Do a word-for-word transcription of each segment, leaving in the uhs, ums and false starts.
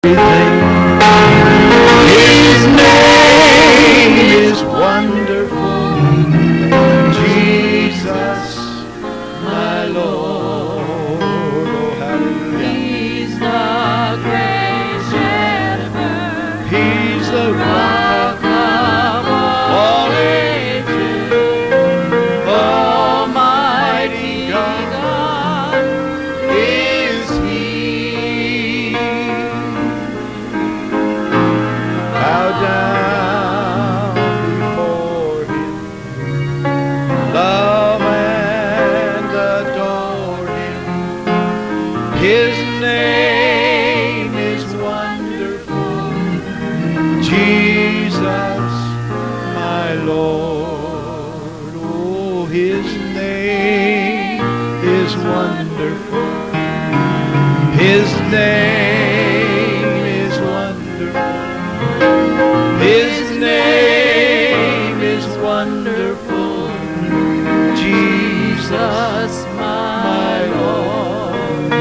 His name is wonderful, Jesus, my Lord. Oh, hallelujah. He's the great shepherd. He's the rock of all ages. Almighty God is He. Bow down before Him, love and adore Him. His name is wonderful, Jesus, my Lord. Oh, His name is wonderful. His name is wonderful. His name is wonderful, Jesus, my Lord.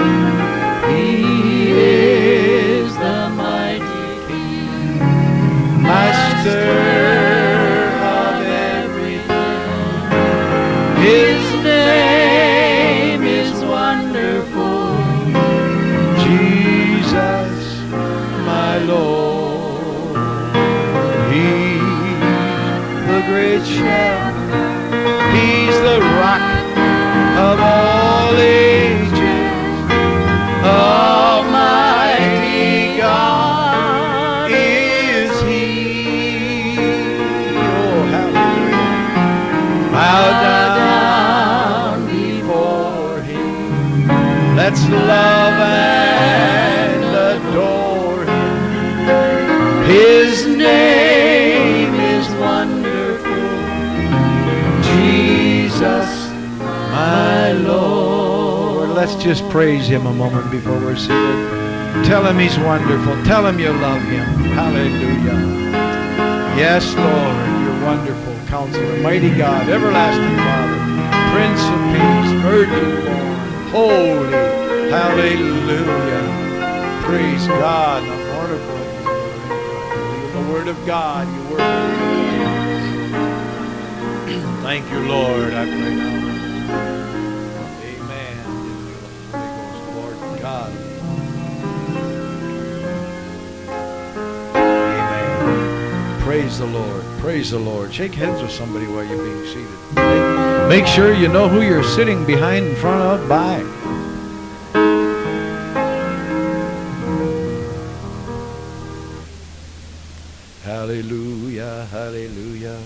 He is the mighty King, Master of everything. His name is wonderful, Jesus, my Lord. He's the great shepherd. He's the rock of all ages. Almighty God is He. Oh, hallelujah. Bow down before Him. Let's love and adore Him. His name is wonderful, Jesus, my Lord. Let's just praise Him a moment before we're seated. Tell Him He's wonderful. Tell Him you love Him. Hallelujah. Yes, Lord, you're wonderful, Counselor, mighty God, everlasting Father, Prince of Peace, Virgin born, holy. Hallelujah. Praise God. The wonderful. The Word of God. You word. Thank you, Lord. I pray now. Amen. Holy Ghost, Lord God. Amen. Praise the Lord. Praise the Lord. Shake hands with somebody while you're being seated. Make, make sure you know who you're sitting behind, in front of, by. Hallelujah, hallelujah.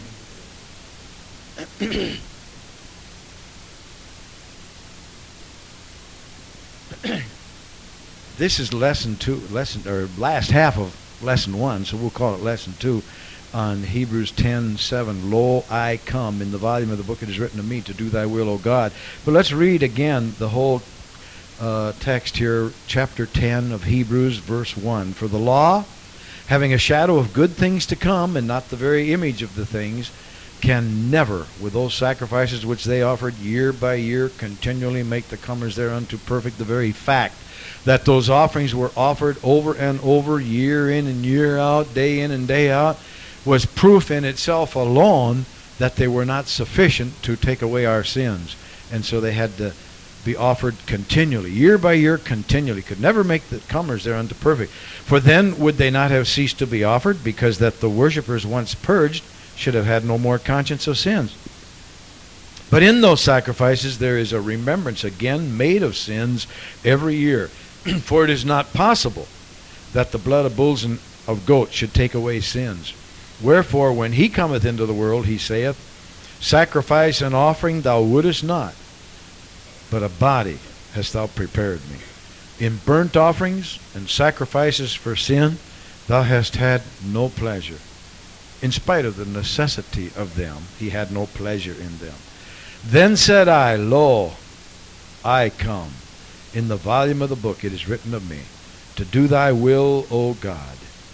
This is lesson two, lesson or last half of lesson one, so we'll call it lesson two on Hebrews ten seven. Lo, I come. In the volume of the book it is written of me to do thy will, O God. But let's read again the whole uh, text here, chapter ten of Hebrews, verse one. For the law, having a shadow of good things to come, and not the very image of the things, can never, with those sacrifices which they offered year by year, continually make the comers thereunto perfect. The very fact that those offerings were offered over and over, year in and year out, day in and day out, was proof in itself alone that they were not sufficient to take away our sins. And so they had to be offered continually, year by year, continually. Could never make the comers thereunto perfect. For then would they not have ceased to be offered, because that the worshippers once purged should have had no more conscience of sins. But in those sacrifices there is a remembrance again made of sins every year. For it is not possible that the blood of bulls and of goats should take away sins. Wherefore, when he cometh into the world, he saith, Sacrifice and offering thou wouldest not, but a body hast thou prepared me. In burnt offerings and sacrifices for sin thou hast had no pleasure. In spite of the necessity of them, he had no pleasure in them. Then said I, Lo, I come. In the volume of the book it is written of me, to do thy will, O God.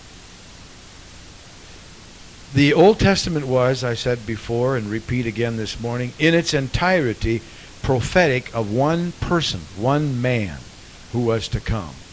The Old Testament was, I said before and repeat again this morning, in its entirety prophetic of one person, one man who was to come.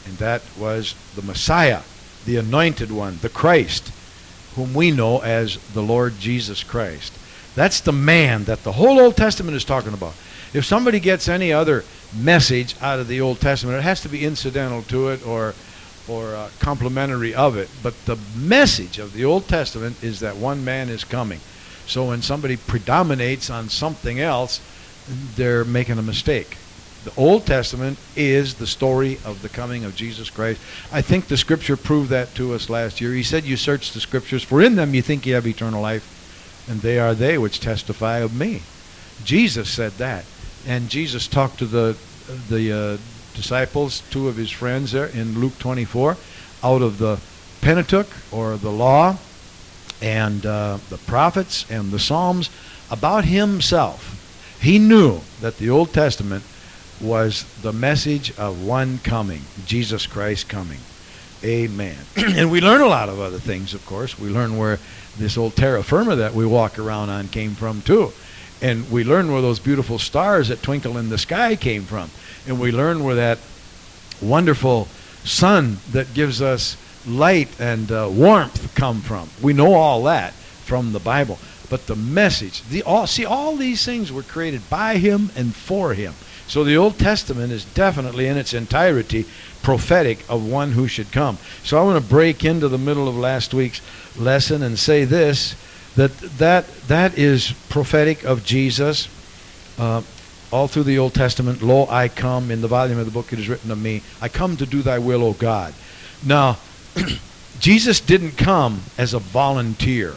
And that was the Messiah, the anointed one, the Christ, whom we know as the Lord Jesus Christ. That's the man that the whole Old Testament is talking about. If somebody gets any other message out of the Old Testament, it has to be incidental to it or or uh, complementary of it. But the message of the Old Testament is that one man is coming. So when somebody predominates on something else, they're making a mistake. The Old Testament is the story of the coming of Jesus Christ. I think the Scripture proved that to us last year. He said, you search the Scriptures, for in them you think you have eternal life, and they are they which testify of me. Jesus said that. And Jesus talked to the the uh, disciples, two of his friends there in Luke twenty-four, out of the Pentateuch, or the law, and uh, the prophets and the Psalms, about himself. He knew that the Old Testament was the message of one coming, Jesus Christ coming. Amen. And we learn a lot of other things, of course. We learn where this old terra firma that we walk around on came from, too. And we learn where those beautiful stars that twinkle in the sky came from. And we learn where that wonderful sun that gives us light and uh, warmth come from. We know all that from the Bible. But the message, the all see, all these things were created by him and for him. So the Old Testament is definitely in its entirety prophetic of one who should come. So I want to break into the middle of last week's lesson and say this, that that, that is prophetic of Jesus. Uh, all through the Old Testament, lo, I come, in the volume of the book it is written of me, I come to do thy will, O God. Now, Jesus didn't come as a volunteer,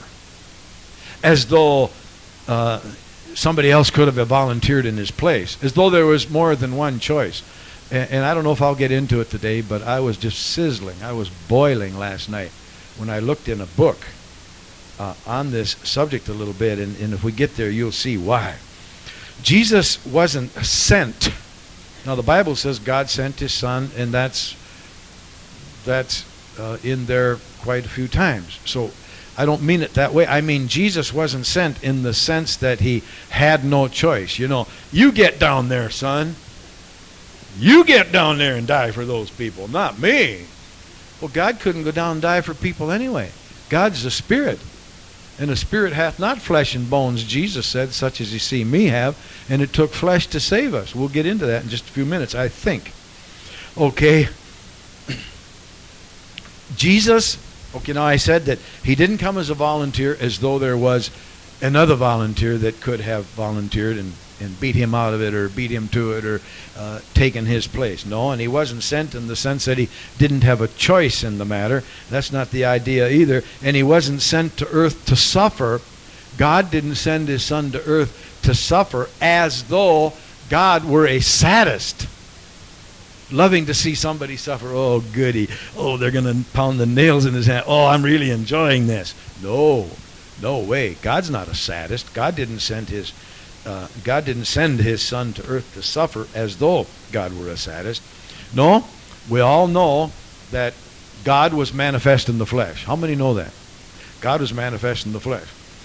as though uh, somebody else could have volunteered in his place, as though there was more than one choice. And, and I don't know if I'll get into it today, but I was just sizzling. I was boiling last night when I looked in a book uh, on this subject a little bit, and, and if we get there, you'll see why. Jesus wasn't sent. Now, the Bible says God sent his son, and that's, that's uh, in there quite a few times. So I don't mean it that way. I mean Jesus wasn't sent in the sense that he had no choice. You know, you get down there, son. You get down there and die for those people, not me. Well, God couldn't go down and die for people anyway. God's a spirit. And a spirit hath not flesh and bones, Jesus said, such as ye see me have. And it took flesh to save us. We'll get into that in just a few minutes, I think. Okay. Jesus, okay, now I said that he didn't come as a volunteer as though there was another volunteer that could have volunteered and, and beat him out of it or beat him to it or uh, taken his place. No, and he wasn't sent in the sense that he didn't have a choice in the matter. That's not the idea either. And he wasn't sent to earth to suffer. God didn't send his son to earth to suffer as though God were a sadist, loving to see somebody suffer. Oh, goody. Oh, they're going to pound the nails in his hand. Oh, I'm really enjoying this. No, no way. God's not a sadist. God didn't send his uh, God didn't send his son to earth to suffer as though God were a sadist. No, we all know that God was manifest in the flesh. How many know that? God was manifest in the flesh.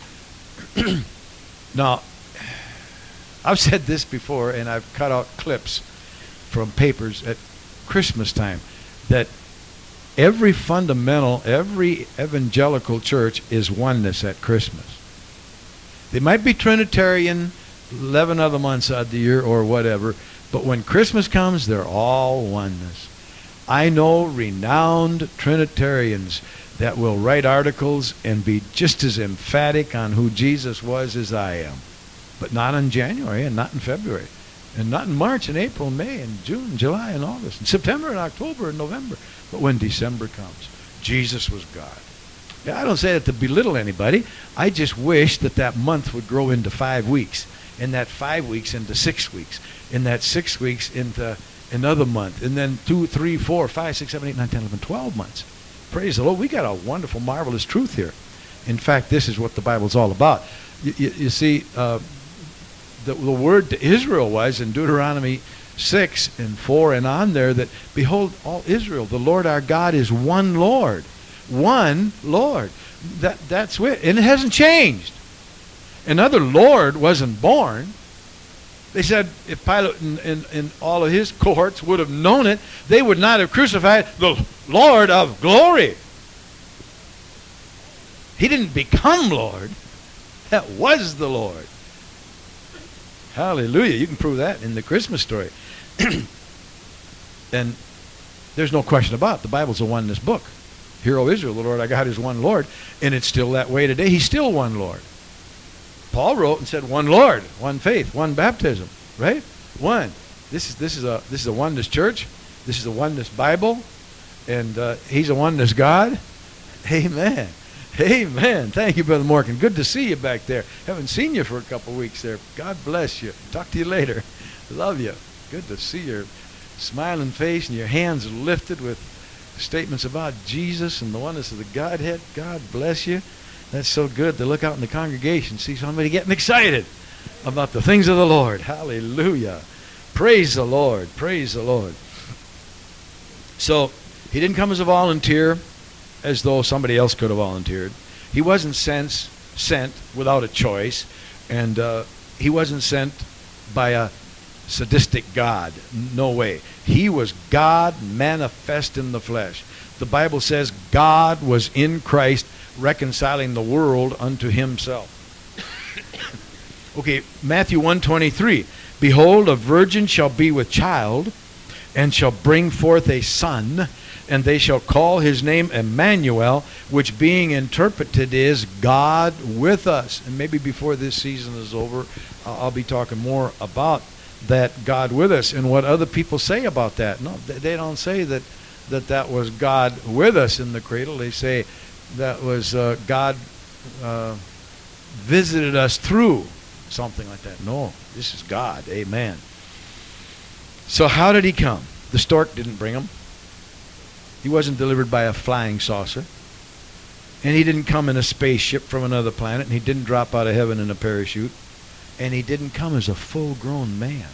Now, I've said this before, and I've cut out clips from papers at Christmas time, that every fundamental, every evangelical church is oneness at Christmas. They might be Trinitarian eleven other months out of the year or whatever, but when Christmas comes, they're all oneness. I know renowned Trinitarians that will write articles and be just as emphatic on who Jesus was as I am, but not in January and not in February. And not in March and April and May and June and July and August and September and October and November. But when December comes, Jesus was God. Yeah, I don't say that to belittle anybody. I just wish that that month would grow into five weeks, and that five weeks into six weeks, and that six weeks into another month, and then two, three, four, five, six, seven, eight, nine, ten, eleven, twelve months. Praise the Lord. We got a wonderful, marvelous truth here. In fact, this is what the Bible's all about. You, you, you see, uh, The, the word to Israel was in Deuteronomy six and four and on there that, behold, all Israel, the Lord our God is one Lord. One Lord. That, that's it. And it hasn't changed. Another Lord wasn't born. They said if Pilate and, and, and all of his cohorts would have known it, they would not have crucified the Lord of glory. He didn't become Lord. That was the Lord. Hallelujah. You can prove that in the Christmas story. And there's no question about it. The Bible's a oneness book. Hear, O Israel, the Lord our God is one Lord. And it's still that way today. He's still one Lord. Paul wrote and said, one Lord, one faith, one baptism. Right? One. This is this is a this is a oneness church. This is a oneness Bible. And uh, he's a oneness God. Amen. Amen. Thank you, Brother Morgan. Good to see you back there. Haven't seen you for a couple of weeks there. God bless you. Talk to you later. Love you. Good to see your smiling face and your hands lifted with statements about Jesus and the oneness of the Godhead. God bless you. That's so good to look out in the congregation, see somebody getting excited about the things of the Lord. Hallelujah. Praise the Lord. Praise the Lord. So he didn't come as a volunteer, as though somebody else could have volunteered. He wasn't sent, sent without a choice, and uh, he wasn't sent by a sadistic God. No way. He was God manifest in the flesh. The Bible says God was in Christ reconciling the world unto himself. Okay, Matthew one twenty-three. Behold, a virgin shall be with child, and shall bring forth a son, and they shall call his name Emmanuel, which being interpreted is God with us. And maybe before this season is over, I'll be talking more about that God with us and what other people say about that. No, they don't say that that, that was God with us in the cradle. They say that was uh, God uh, visited us through something like that. No, this is God. Amen. So how did he come? The stork didn't bring him. He wasn't delivered by a flying saucer. And he didn't come in a spaceship from another planet. And he didn't drop out of heaven in a parachute. And he didn't come as a full-grown man.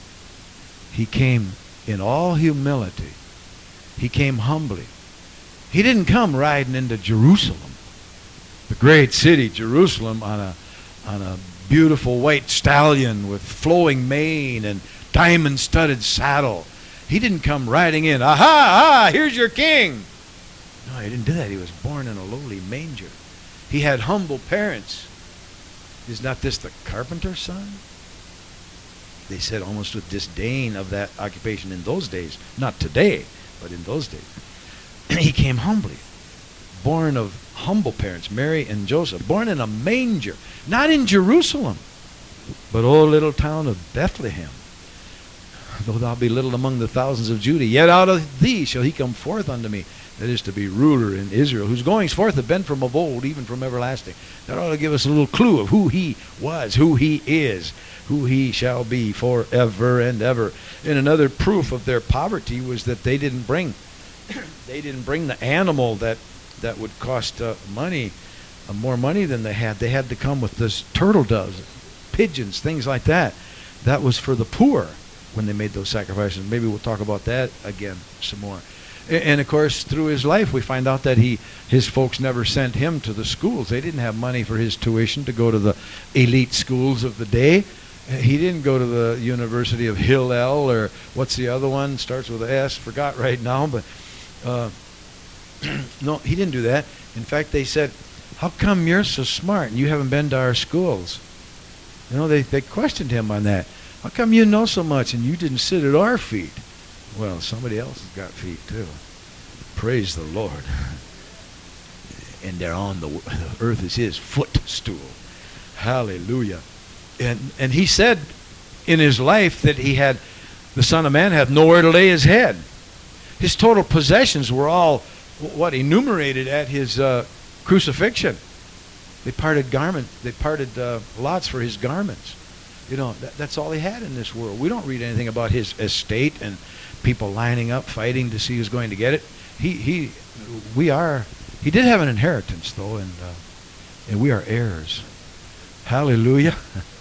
He came in all humility. He came humbly. He didn't come riding into Jerusalem, the great city, Jerusalem, on a, on a beautiful white stallion with flowing mane and diamond-studded saddle. He didn't come riding in, aha, aha, here's your king. No, he didn't do that. He was born in a lowly manger. He had humble parents. Is not this the carpenter's son? They said almost with disdain of that occupation in those days. Not today, but in those days. He came humbly. Born of humble parents, Mary and Joseph. Born in a manger. Not in Jerusalem, but oh, little town of Bethlehem. Though thou be little among the thousands of Judah, yet out of thee shall he come forth unto me. That is to be ruler in Israel, whose goings forth have been from of old, even from everlasting. That ought to give us a little clue of who he was, who he is, who he shall be forever and ever. And another proof of their poverty was that they didn't bring, they didn't bring the animal that that would cost uh, money, uh, more money than they had. They had to come with this turtle doves, pigeons, things like that. That was for the poor when they made those sacrifices. Maybe we'll talk about that again some more. And of course, through his life, we find out that he, his folks never sent him to the schools. They didn't have money for his tuition to go to the elite schools of the day. He didn't go to the University of Hillel, or what's the other one? Starts with an S. Forgot right now, but uh, no, he didn't do that. In fact, they said, "How come you're so smart and you haven't been to our schools?" You know, they they questioned him on that. How come you know so much and you didn't sit at our feet? Well, somebody else has got feet too. Praise the Lord. And they're on the, the earth is his footstool. Hallelujah. And and he said in his life that he had, the Son of Man hath nowhere to lay his head. His total possessions were all, what, enumerated at his uh, crucifixion. They parted garment. They parted uh, lots for his garments. You know, that, that's all he had in this world. We don't read anything about his estate and people lining up, fighting to see who's going to get it. He, he, we are, he did have an inheritance though, and uh, and we are heirs. Hallelujah.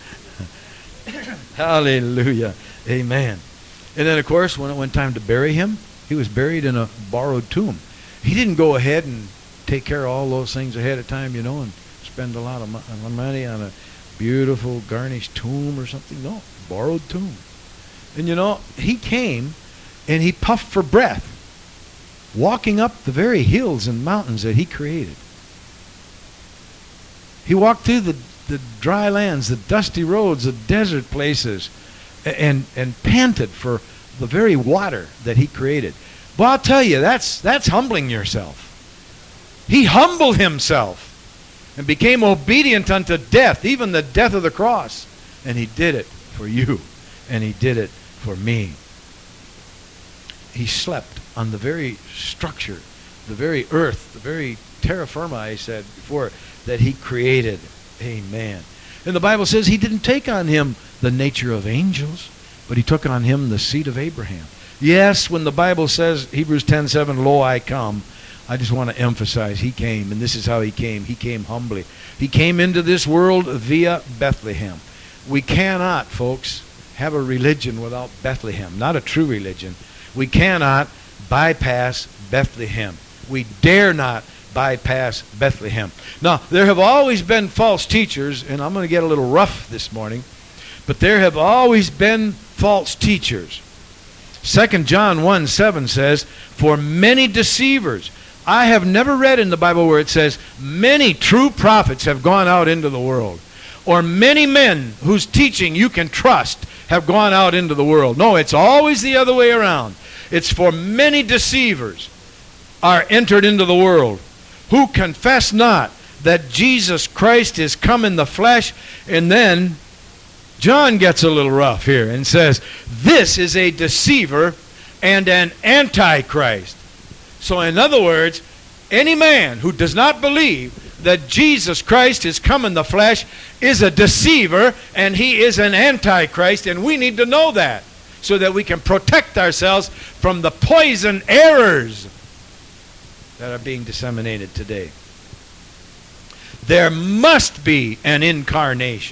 Hallelujah. Amen. And then of course, when it went time to bury him, he was buried in a borrowed tomb. He didn't go ahead and take care of all those things ahead of time, you know, and spend a lot of mo- money on a beautiful garnished tomb or something. No, borrowed tomb. And you know, he came and he puffed for breath, walking up the very hills and mountains that he created. He walked through the, the dry lands, the dusty roads, the desert places, and, and panted for the very water that he created. Well, I'll tell you, that's, that's humbling yourself. He humbled himself and became obedient unto death, even the death of the cross. And he did it for you, and he did it for me. He slept on the very structure, the very earth, the very terra firma, I said before, that he created. Amen. And the Bible says he didn't take on him the nature of angels, but he took on him the seed of Abraham. Yes, when the Bible says, Hebrews ten seven, lo, I come, I just want to emphasize he came, and this is how he came. He came humbly. He came into this world via Bethlehem. We cannot, folks, have a religion without Bethlehem, not a true religion. We cannot bypass Bethlehem. We dare not bypass Bethlehem. Now, there have always been false teachers, and I'm going to get a little rough this morning, but there have always been false teachers. Second John one seven says, for many deceivers. I have never read in the Bible where it says, many true prophets have gone out into the world, or many men whose teaching you can trust have gone out into the world. No, it's always the other way around. It's for many deceivers are entered into the world, who confess not that Jesus Christ is come in the flesh. And then John gets a little rough here and says, this is a deceiver and an antichrist. So in other words, any man who does not believe that Jesus Christ is come in the flesh is a deceiver, and he is an antichrist, and we need to know that so that we can protect ourselves from the poison errors that are being disseminated today. There must be an incarnation.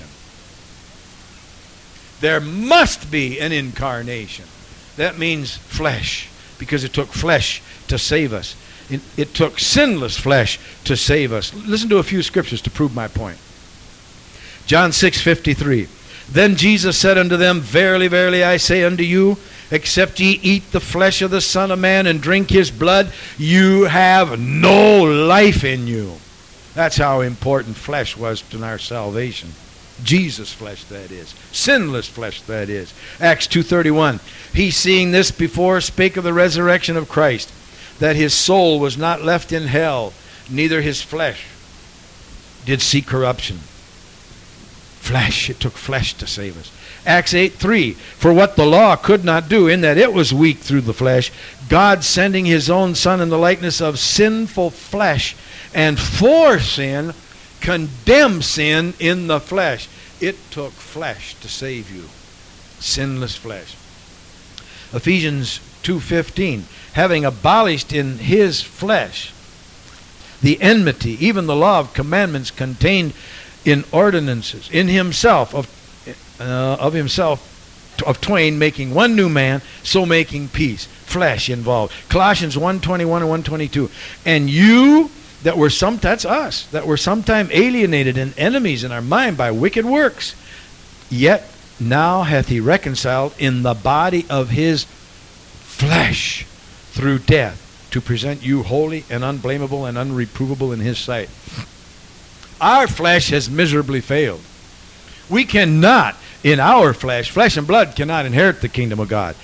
There must be an incarnation. That means flesh, because it took flesh to save us. It, it took sinless flesh to save us. Listen to a few scriptures to prove my point. John six fifty-three. Then Jesus said unto them, verily, verily, I say unto you, except ye eat the flesh of the Son of Man and drink his blood, you have no life in you. That's how important flesh was to our salvation. Jesus' flesh, that is. Sinless flesh, that is. Acts two thirty-one. He, seeing this before, spake of the resurrection of Christ, that his soul was not left in hell, neither his flesh did see corruption. Flesh, it took flesh to save us. Acts eight three, for what the law could not do, in that it was weak through the flesh, God sending his own Son in the likeness of sinful flesh, and for sin, condemned sin in the flesh. It took flesh to save you. Sinless flesh. Ephesians two fifteen, having abolished in his flesh the enmity, even the law of commandments contained in ordinances, in himself, of, uh, of himself, of twain, making one new man, so making peace. Flesh involved. Colossians one twenty-one and one twenty-two. And you that were some, that's us, that were sometime alienated and enemies in our mind by wicked works, yet now hath he reconciled in the body of his flesh through death, to present you holy and unblameable and unreprovable in his sight. Our flesh has miserably failed. We cannot, in our flesh, flesh and blood cannot inherit the kingdom of God.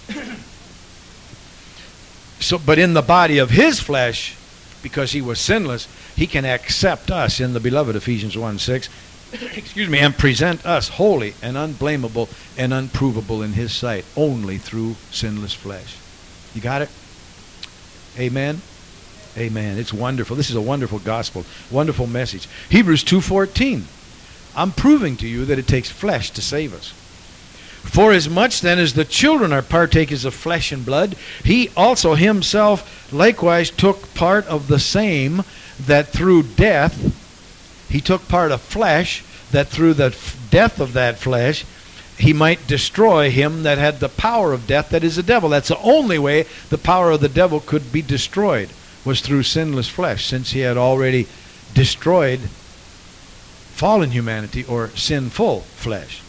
So, but in the body of his flesh, because he was sinless, he can accept us in the beloved, Ephesians one six, excuse me, and present us holy and unblameable and unprovable in his sight, only through sinless flesh. You got it? Amen? Amen. It's wonderful. This is a wonderful gospel, wonderful message. Hebrews two fourteen. I'm proving to you that it takes flesh to save us. For as much then as the children are partakers of flesh and blood, he also himself likewise took part of the same, that through death, he took part of flesh, that through the death of that flesh, he might destroy him that had the power of death, that is the devil. That's the only way the power of the devil could be destroyed, was through sinless flesh, since he had already destroyed fallen humanity or sinful flesh.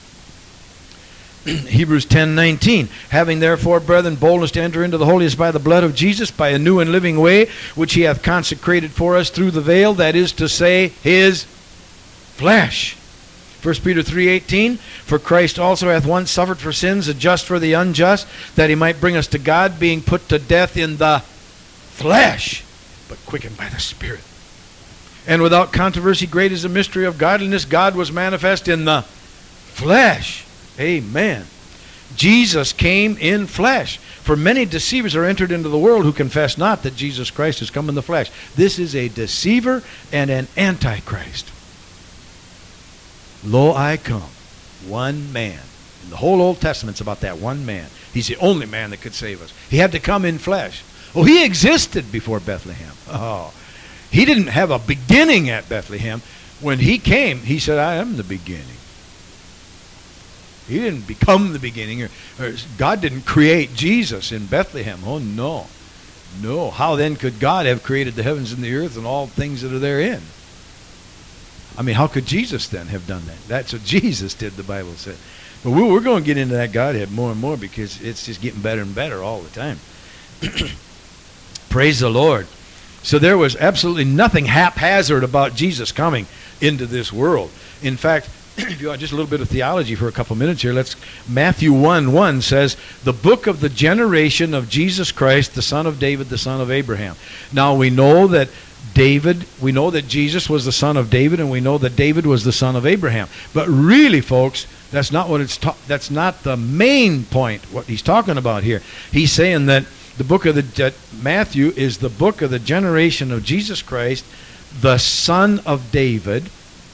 Hebrews ten nineteen, having therefore, brethren, boldness to enter into the holiest by the blood of Jesus, by a new and living way, which he hath consecrated for us through the veil, that is to say, his flesh. First Peter three eighteen, for Christ also hath once suffered for sins, the just for the unjust, that he might bring us to God, being put to death in the flesh, but quickened by the Spirit. And without controversy, great is the mystery of godliness. God was manifest in the flesh. Amen. Jesus came in flesh. For many deceivers are entered into the world who confess not that Jesus Christ has come in the flesh. This is a deceiver and an antichrist. Lo, I come. One man. And the whole Old Testament's about that one man. He's the only man that could save us. He had to come in flesh. Oh, he existed before Bethlehem. Oh, he didn't have a beginning at Bethlehem. When he came, he said, I am the beginning. He didn't become the beginning. Or, or God didn't create Jesus in Bethlehem. Oh, no. No. How then could God have created the heavens and the earth and all things that are therein? I mean, how could Jesus then have done that? That's what Jesus did, the Bible said. But we're going to get into that Godhead more and more because it's just getting better and better all the time. Praise the Lord. So there was absolutely nothing haphazard about Jesus coming into this world. In fact, if you want just a little bit of theology for a couple minutes here, let's Matthew one one says, the book of the generation of Jesus Christ, the son of David, the son of Abraham. Now we know that David, we know that Jesus was the son of David, and we know that David was the son of Abraham. But really, folks, that's not what it's ta- that's not the main point, what he's talking about here. He's saying that the book of the uh, Matthew is the book of the generation of Jesus Christ, the son of David.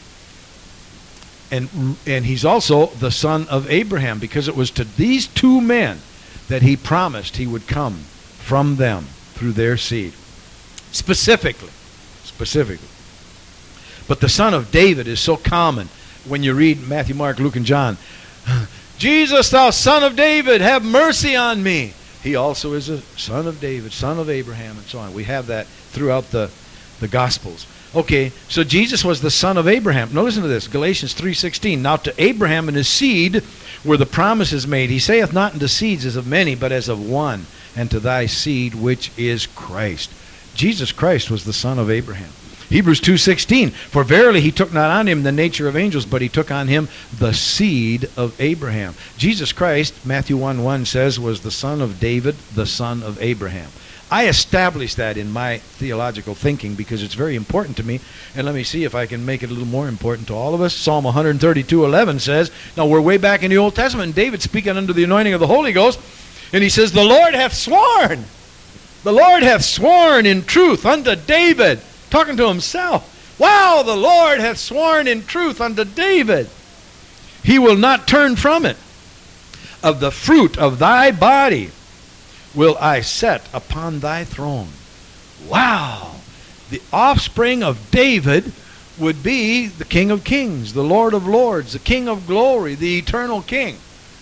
And, and he's also the son of Abraham, because it was to these two men that he promised he would come from them through their seed. Specifically. Specifically. But the son of David is so common when you read Matthew, Mark, Luke, and John. Jesus, thou son of David, have mercy on me. He also is a son of David, son of Abraham, and so on. We have that throughout the, the Gospels. Okay, so Jesus was the son of Abraham. Now listen to this, Galatians three sixteen. Now to Abraham and his seed were the promises made. He saith not unto seeds as of many, but as of one, and to thy seed which is Christ. Jesus Christ was the son of Abraham. Hebrews two sixteen. For verily he took not on him the nature of angels, but he took on him the seed of Abraham. Jesus Christ, Matthew one one says, was the son of David, the son of Abraham. I established that in my theological thinking because it's very important to me. And let me see if I can make it a little more important to all of us. Psalm one thirty-two eleven says, now we're way back in the Old Testament, and David speaking under the anointing of the Holy Ghost, and he says, the Lord hath sworn. The Lord hath sworn in truth unto David. Talking to himself. Wow, the Lord hath sworn in truth unto David. He will not turn from it. Of the fruit of thy body will I set upon thy throne. Wow. The offspring of David would be the King of Kings, the Lord of Lords, the King of Glory, the eternal King.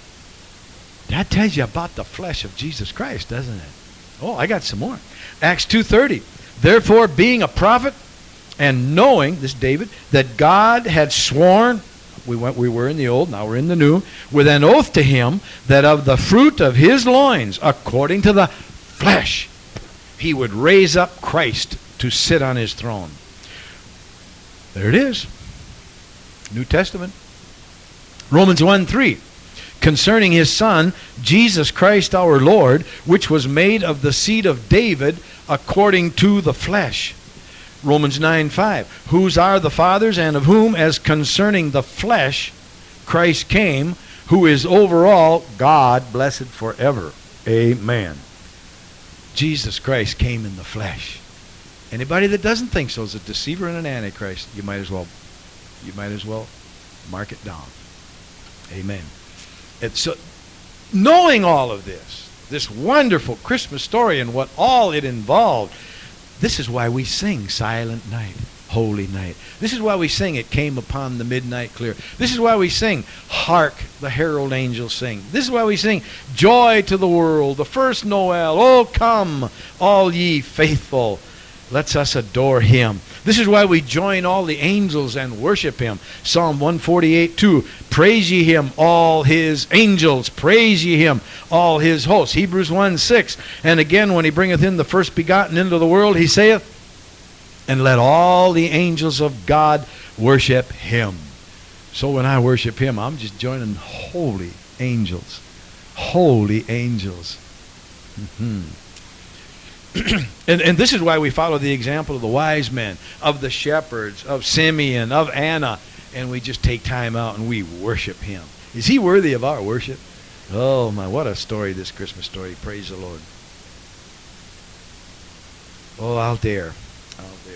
That tells you about the flesh of Jesus Christ, doesn't it? Oh, I got some more. Acts two thirty. Therefore, being a prophet and knowing, this David, that God had sworn, we went, we were in the old, now we're in the new, with an oath to him that of the fruit of his loins, according to the flesh, he would raise up Christ to sit on his throne. There it is. New Testament. Romans one three. Concerning his son, Jesus Christ our Lord, which was made of the seed of David according to the flesh. Romans nine five. Whose are the fathers, and of whom, as concerning the flesh, Christ came, who is over all God, blessed forever. Amen. Jesus Christ came in the flesh. Anybody that doesn't think so is a deceiver and an antichrist. You might as well, you might as well mark it down. Amen. And so, knowing all of this, this wonderful Christmas story and what all it involved, this is why we sing Silent Night, Holy Night. This is why we sing It Came Upon the Midnight Clear. This is why we sing Hark, the Herald Angels Sing. This is why we sing Joy to the World, the first Noel, Oh come, all ye faithful. lets us adore him. This is why we join all the angels and worship him. Psalm one forty-eight two, praise ye him, all his angels. Praise ye him, all his hosts. Hebrews one six, and again when he bringeth in the first begotten into the world, he saith, and let all the angels of God worship him. So when I worship him, I'm just joining holy angels. Holy angels. Mm-hmm. and, and this is why we follow the example of the wise men, of the shepherds, of Simeon, of Anna, and we just take time out and we worship him. Is he worthy of our worship? Oh my, what a story, this Christmas story. Praise the Lord. Oh, I'll dare. I'll dare.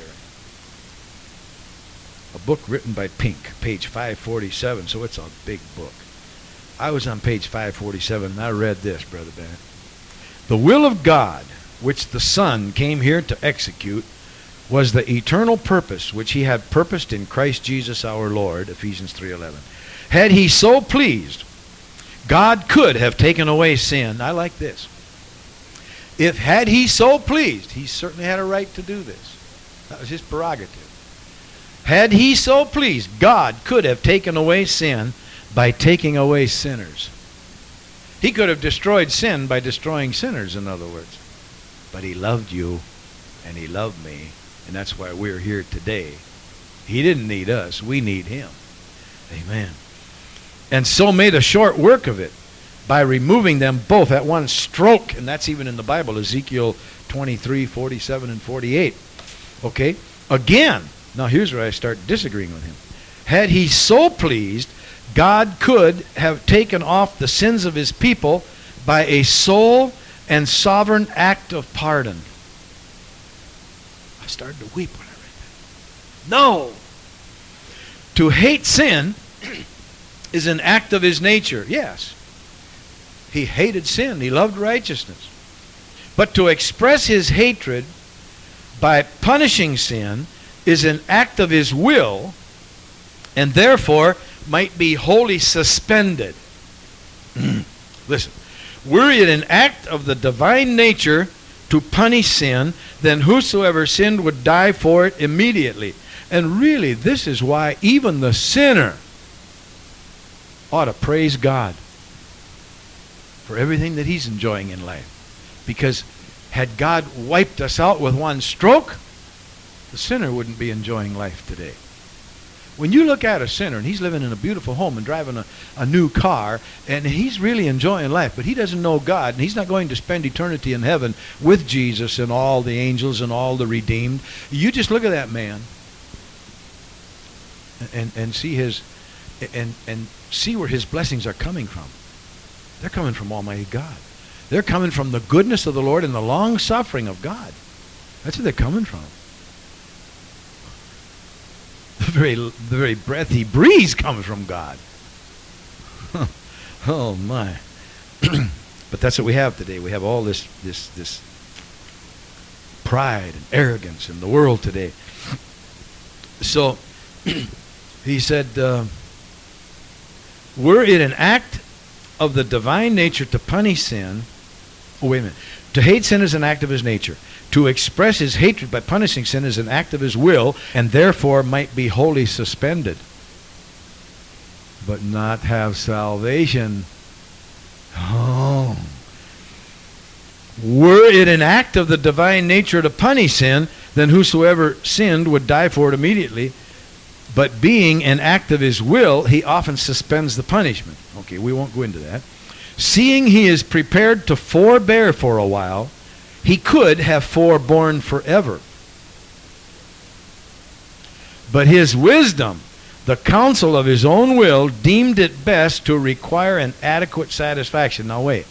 A book written by Pink, page five forty-seven, so it's a big book. I was on page five forty-seven, and I read this, Brother Bennett. The will of God, which the Son came here to execute, was the eternal purpose which he had purposed in Christ Jesus our Lord, Ephesians three eleven. Had he so pleased, God could have taken away sin. I like this. If had he so pleased, he certainly had a right to do this. That was his prerogative. Had he so pleased, God could have taken away sin by taking away sinners. He could have destroyed sin by destroying sinners, in other words. But he loved you, and he loved me, and that's why we're here today. He didn't need us. We need him. Amen. And so made a short work of it by removing them both at one stroke. And that's even in the Bible, Ezekiel twenty-three, forty-seven, and forty-eight. Okay? Again, now here's where I start disagreeing with him. Had he so pleased, God could have taken off the sins of his people by a sole and sovereign act of pardon. I started to weep when I read that. No! To hate sin is an act of his nature. Yes. He hated sin. He loved righteousness. But to express his hatred by punishing sin is an act of his will, and therefore might be wholly suspended. Listen, were it an act of the divine nature to punish sin, then whosoever sinned would die for it immediately. And really, this is why even the sinner ought to praise God for everything that he's enjoying in life. Because had God wiped us out with one stroke, the sinner wouldn't be enjoying life today. When you look at a sinner and he's living in a beautiful home and driving a, a new car and he's really enjoying life, but he doesn't know God and he's not going to spend eternity in heaven with Jesus and all the angels and all the redeemed, you just look at that man and, and see his and, and see where his blessings are coming from. They're coming from Almighty God. They're coming from the goodness of the Lord and the long suffering of God. That's where they're coming from. The very, the very breath he breathes comes from God. Oh my! But that's what we have today. We have all this, this, this pride and arrogance in the world today. So he said, uh, "Were it an act of the divine nature to punish sin, oh wait a minute, to hate sin is an act of his nature. To express his hatred by punishing sin is an act of his will, and therefore might be wholly suspended, but not have salvation. Oh. Were it an act of the divine nature to punish sin, then whosoever sinned would die for it immediately. But being an act of his will, he often suspends the punishment." Okay, we won't go into that. "Seeing he is prepared to forbear for a while, he could have forborne forever. But his wisdom, the counsel of his own will, deemed it best to require an adequate satisfaction." Now wait.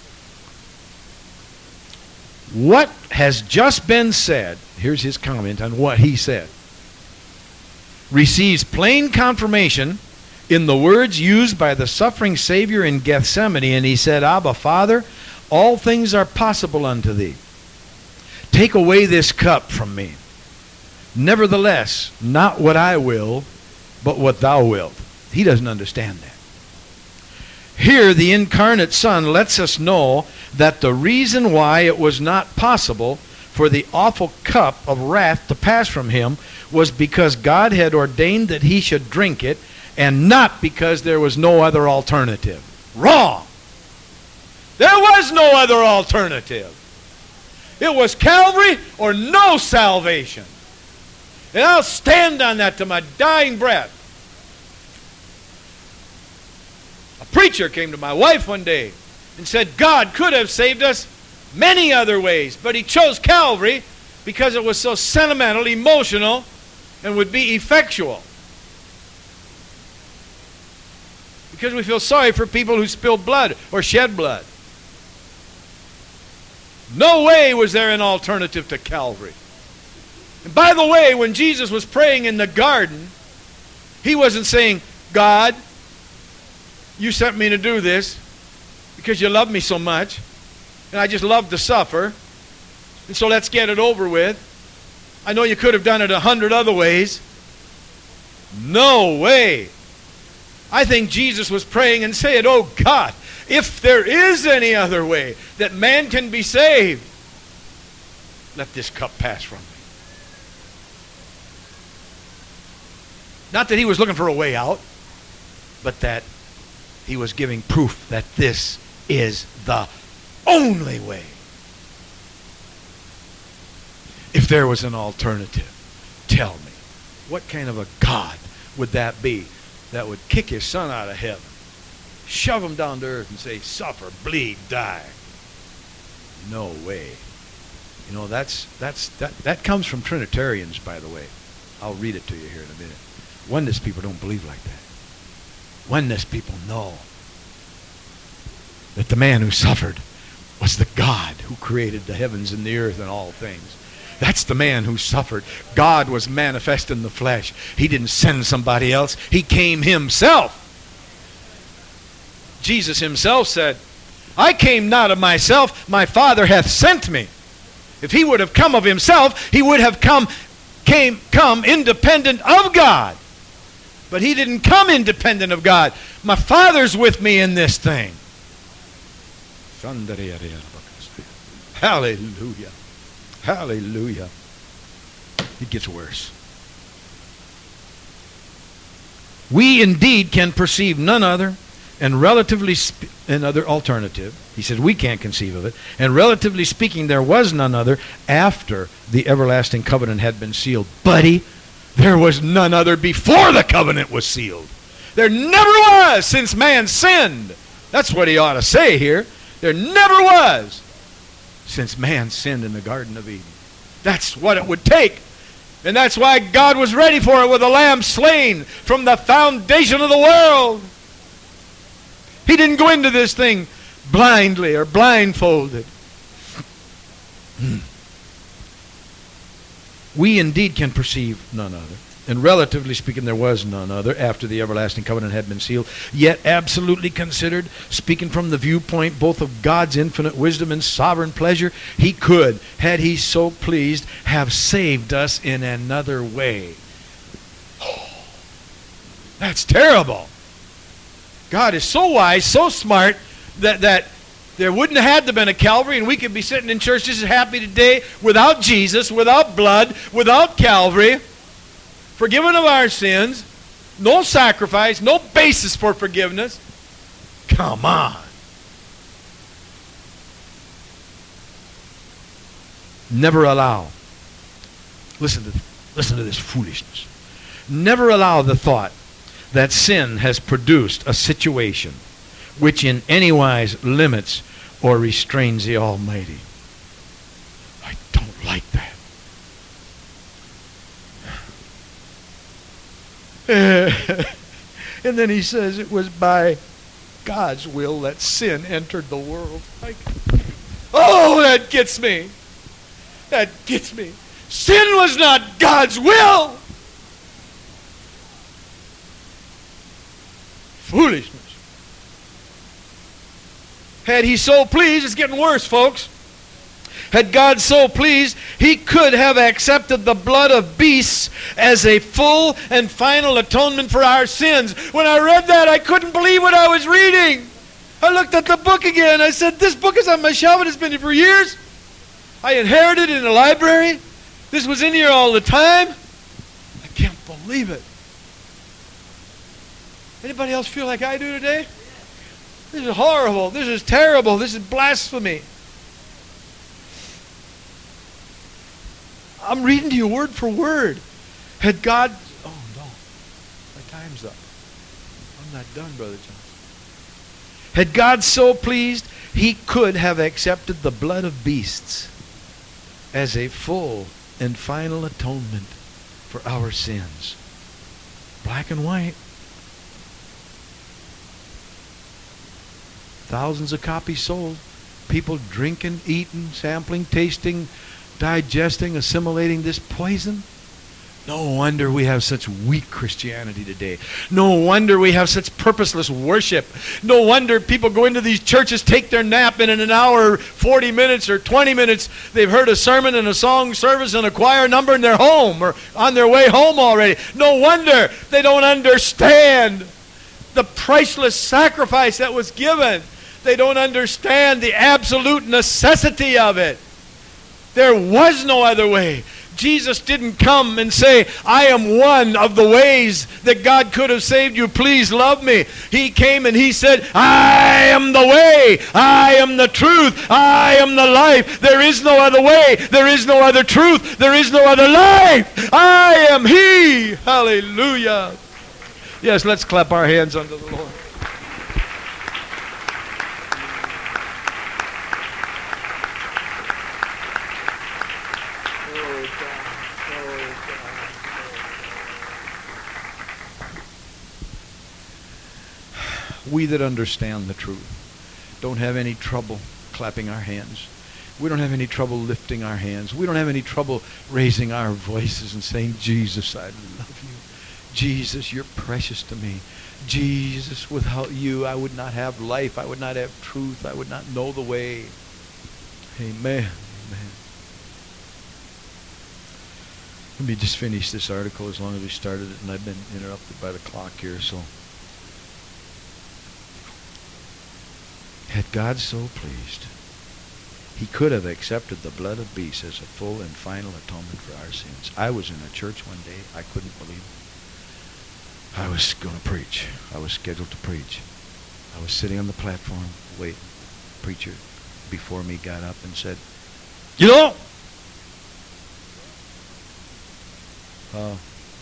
What has just been said, here's his comment on what he said, receives plain confirmation in the words used by the suffering Savior in Gethsemane, and he said, "Abba, Father, all things are possible unto thee. Take away this cup from me. Nevertheless, not what I will, but what thou wilt." He doesn't understand that. Here, the incarnate Son lets us know that the reason why it was not possible for the awful cup of wrath to pass from him was because God had ordained that he should drink it, and not because there was no other alternative. Wrong! There was no other alternative. It was Calvary or no salvation. And I'll stand on that to my dying breath. A preacher came to my wife one day and said God could have saved us many other ways, but he chose Calvary because it was so sentimental, emotional, and would be effectual. Because we feel sorry for people who spilled blood or shed blood. No way was there an alternative to Calvary. And by the way, when Jesus was praying in the garden, he wasn't saying, God, you sent me to do this because you love me so much, and I just love to suffer, and so let's get it over with. I know you could have done it a hundred other ways. No way. I think Jesus was praying and saying, oh God, if there is any other way that man can be saved, let this cup pass from me. Not that he was looking for a way out, but that he was giving proof that this is the only way. If there was an alternative, tell me, what kind of a God would that be that would kick his son out of heaven, shove him down to earth and say, suffer, bleed, die? No way. You know, that's that's that that comes from Trinitarians, by the way. I'll read it to you here in a minute. Oneness people don't believe like that. Oneness people know that the man who suffered was the God who created the heavens and the earth and all things. That's the man who suffered. God was manifest in the flesh. He didn't send somebody else. He came himself. Jesus himself said, I came not of myself, my Father hath sent me. If he would have come of himself, he would have come, came, come independent of God. But he didn't come independent of God. My Father's with me in this thing. Hallelujah. Hallelujah. It gets worse. We indeed can perceive none other, and relatively sp- another alternative. He said we can't conceive of it. And relatively speaking, there was none other after the everlasting covenant had been sealed. Buddy, there was none other before the covenant was sealed. There never was since man sinned. That's what he ought to say here. There never was since man sinned in the Garden of Eden. That's what it would take. And that's why God was ready for it with a lamb slain from the foundation of the world. He didn't go into this thing blindly or blindfolded. We indeed can perceive none other. And relatively speaking, there was none other after the everlasting covenant had been sealed. Yet absolutely considered, speaking from the viewpoint both of God's infinite wisdom and sovereign pleasure, he could, had he so pleased, have saved us in another way. Oh, that's terrible. God is so wise, so smart, that, that there wouldn't have had to been a Calvary, and we could be sitting in church just as happy today without Jesus, without blood, without Calvary, forgiven of our sins, no sacrifice, no basis for forgiveness. Come on. Never allow. Listen to, listen to this foolishness. Never allow the thought that sin has produced a situation which in any wise limits or restrains the Almighty. I don't like that. And then he says it was by God's will that sin entered the world. Like, oh, that gets me. That gets me. Sin was not God's will. Foolishness. Had he so pleased, it's getting worse, folks. Had God so pleased, he could have accepted the blood of beasts as a full and final atonement for our sins. When I read that, I couldn't believe what I was reading. I looked at the book again. I said, this book is on my shelf and it's been here for years. I inherited it in the library. This was in here all the time. I can't believe it. Anybody else feel like I do today? This is horrible. This is terrible. This is blasphemy. I'm reading to you word for word. Had God... Oh, no. My time's up. I'm not done, Brother Johnson. Had God so pleased, he could have accepted the blood of beasts as a full and final atonement for our sins. Black and white. Thousands of copies sold. People drinking, eating, sampling, tasting, digesting, assimilating this poison. No wonder we have such weak Christianity today. No wonder we have such purposeless worship. No wonder people go into these churches, take their nap, and in an hour, forty minutes or twenty minutes, they've heard a sermon and a song service and a choir number and they're home or on their way home already. No wonder they don't understand the priceless sacrifice that was given. They don't understand the absolute necessity of it. There was no other way. Jesus didn't come and say, I am one of the ways that God could have saved you. Please love me. He came and he said, I am the way. I am the truth. I am the life. There is no other way. There is no other truth. There is no other life. I am he. Hallelujah. Yes, let's clap our hands unto the Lord. We that understand the truth don't have any trouble clapping our hands. We don't have any trouble lifting our hands. We don't have any trouble raising our voices and saying, Jesus, I love you. Jesus, you're precious to me. Jesus, without you, I would not have life. I would not have truth. I would not know the way. Amen. Amen. Let me just finish this article as long as we started it, and I've been interrupted by the clock here, so. Had God so pleased, he could have accepted the blood of beasts as a full and final atonement for our sins. I was in a church one day. I couldn't believe it. I was going to preach. I was scheduled to preach. I was sitting on the platform waiting. Preacher before me got up and said, you know, uh,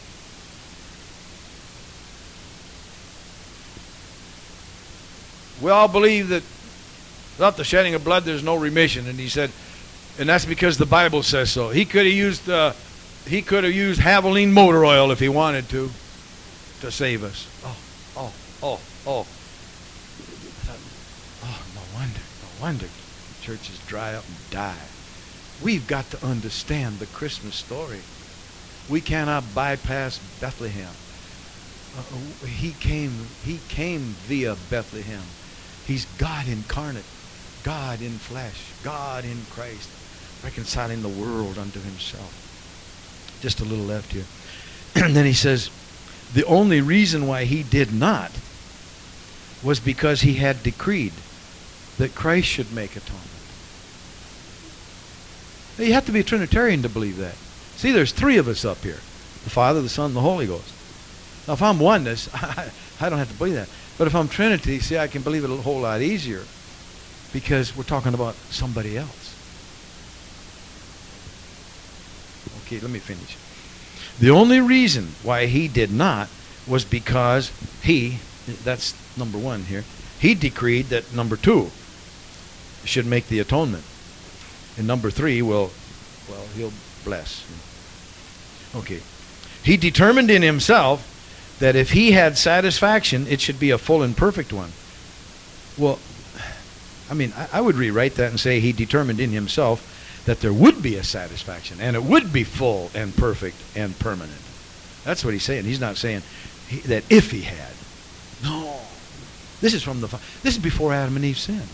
we all believe that without the shedding of blood, there's no remission. And he said, and that's because the Bible says so. He could have used, uh, he could have used Havoline motor oil if he wanted to, to save us. Oh, oh, oh, oh. I thought, oh, no wonder, no wonder churches dry up and die. We've got to understand the Christmas story. We cannot bypass Bethlehem. Uh, he came, he came via Bethlehem. He's God incarnate, God in flesh, God in Christ, reconciling the world unto himself. Just a little left here. And then he says, the only reason why he did not was because he had decreed that Christ should make atonement. Now, you have to be a Trinitarian to believe that. See, there's three of us up here, the Father, the Son, and the Holy Ghost. Now, if I'm oneness, I, I don't have to believe that. But if I'm Trinity, see, I can believe it a whole lot easier because we're talking about somebody else. Okay, let me finish. The only reason why he did not was because he, that's number one here, he decreed that number two should make the atonement. And number three will, well, he'll bless. Okay. He determined in himself that if he had satisfaction, it should be a full and perfect one. Well, I mean, I, I would rewrite that and say he determined in himself that there would be a satisfaction, and it would be full and perfect and permanent. That's what he's saying. He's not saying he, that if he had. No. This is from the, this is before Adam and Eve sinned.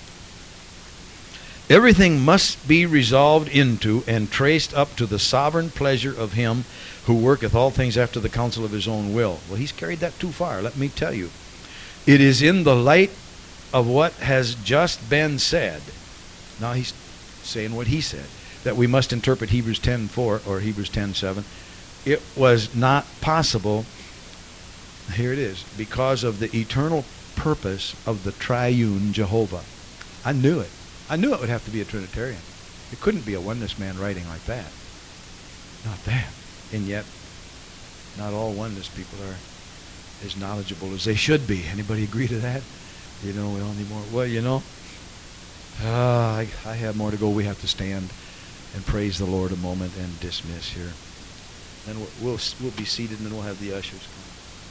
Everything must be resolved into and traced up to the sovereign pleasure of him who worketh all things after the counsel of his own will. Well, he's carried that too far, let me tell you. It is in the light of what has just been said. Now he's saying what he said, that we must interpret Hebrews ten four or Hebrews ten seven. It was not possible. Here it is. Because of the eternal purpose of the triune Jehovah. I knew it. I knew it would have to be a Trinitarian. It couldn't be a oneness man writing like that. Not that. And yet, not all oneness people are as knowledgeable as they should be. Anybody agree to that? You know, we all need more. Well, you know, uh, I, I have more to go. We have to stand and praise the Lord a moment and dismiss here. Then we'll, we'll, we'll be seated and then we'll have the ushers come.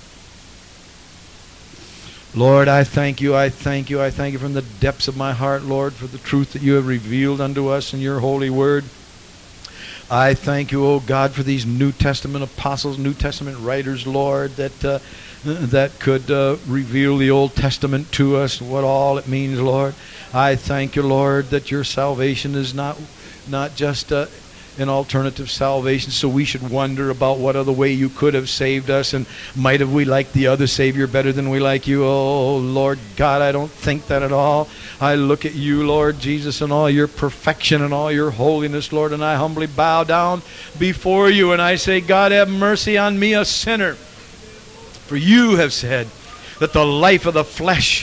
Lord, I thank you, I thank you, I thank you from the depths of my heart, Lord, for the truth that you have revealed unto us in your holy word. I thank you, O God, for these New Testament apostles, New Testament writers, Lord, that uh, that could uh, reveal the Old Testament to us, what all it means, Lord. I thank you, Lord, that your salvation is not not just uh, an alternative salvation, so we should wonder about what other way you could have saved us, and might have we liked the other Savior better than we like you. Oh, Lord God, I don't think that at all. I look at you, Lord Jesus, and all your perfection and all your holiness, Lord, and I humbly bow down before you, and I say, God, have mercy on me, a sinner. For you have said that the life of the flesh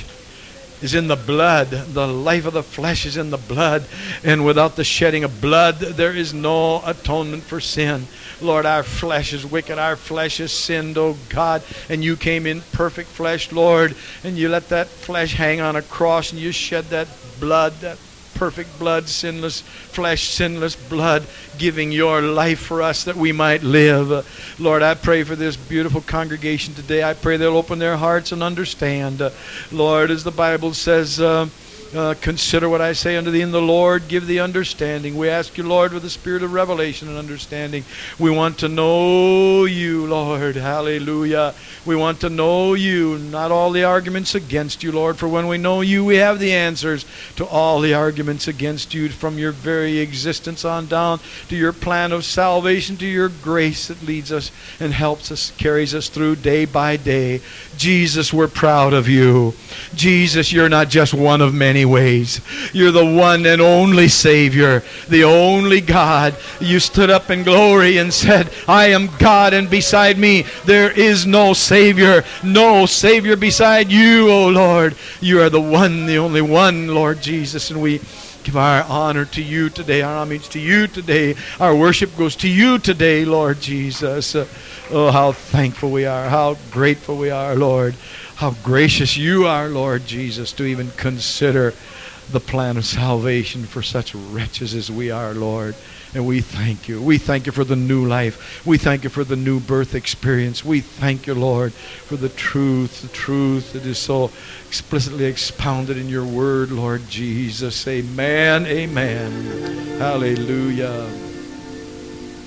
is in the blood. The life of the flesh is in the blood. And without the shedding of blood, there is no atonement for sin. Lord, our flesh is wicked. Our flesh is sinned, oh God. And you came in perfect flesh, Lord. And you let that flesh hang on a cross. And you shed that blood, that perfect blood, sinless flesh, sinless blood, giving your life for us that we might live. Lord, I pray for this beautiful congregation today. I pray they'll open their hearts and understand. Uh, Lord, as the Bible says, uh, uh, consider what I say unto thee in the Lord, give thee understanding. We ask you, Lord, with the spirit of revelation and understanding. We want to know you, Lord. Hallelujah. We want to know you, not all the arguments against you, Lord, for when we know you, we have the answers to all the arguments against you, from your very existence on down to your plan of salvation, to your grace that leads us and helps us, carries us through day by day. Jesus, we're proud of you. Jesus, you're not just one of many ways. You're the one and only Savior, the only God. You stood up in glory and said, I am God, and beside me there is no Savior, no Savior beside you, O Lord. You are the one, the only one, Lord Jesus, and we give our honor to you today, our homage to you today. Our worship goes to you today, Lord Jesus. Uh, oh, how thankful we are, how grateful we are, Lord. How gracious you are, Lord Jesus, to even consider the plan of salvation for such wretches as we are, Lord. And we thank you. We thank you for the new life. We thank you for the new birth experience. We thank you, Lord, for the truth, the truth that is so explicitly expounded in your word, Lord Jesus. Amen, amen. Hallelujah.